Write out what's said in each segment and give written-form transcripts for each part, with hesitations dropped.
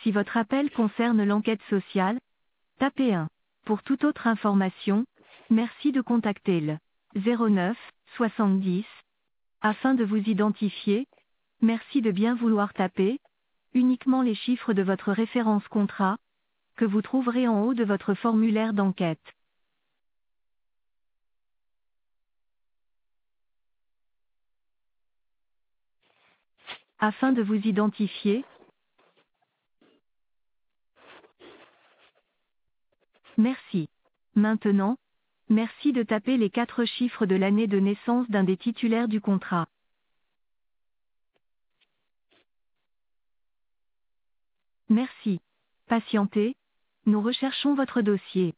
Si votre appel concerne l'enquête sociale, tapez 1. Pour toute autre information, merci de contacter le 09 70. Afin de vous identifier, merci de bien vouloir taper uniquement les chiffres de votre référence contrat, que vous trouverez en haut de votre formulaire d'enquête. Afin de vous identifier, merci. Maintenant, merci de taper les 4 chiffres de l'année de naissance d'un des titulaires du contrat. Merci. Patientez, nous recherchons votre dossier.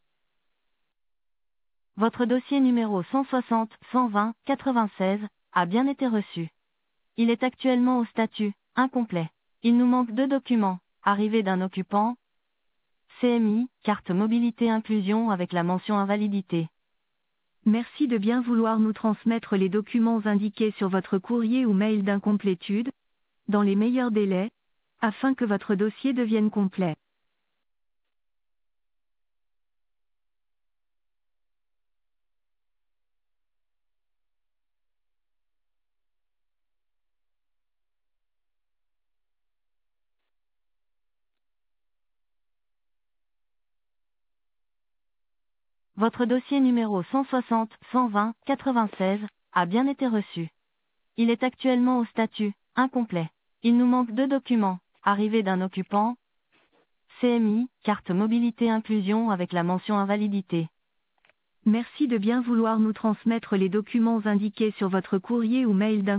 Votre dossier numéro 160 120 96 a bien été reçu. Il est actuellement au statut incomplet. Il nous manque 2 documents. Arrivée d'un occupant, CMI, carte mobilité inclusion avec la mention invalidité. Merci de bien vouloir nous transmettre les documents indiqués sur votre courrier ou mail d'incomplétude, dans les meilleurs délais, afin que votre dossier devienne complet. Votre dossier numéro 160 120 96 a bien été reçu. Il est actuellement au statut incomplet. Il nous manque 2 documents. Arrivée d'un occupant, CMI, carte mobilité inclusion avec la mention invalidité. Merci de bien vouloir nous transmettre les documents indiqués sur votre courrier ou mail d'incomplétude.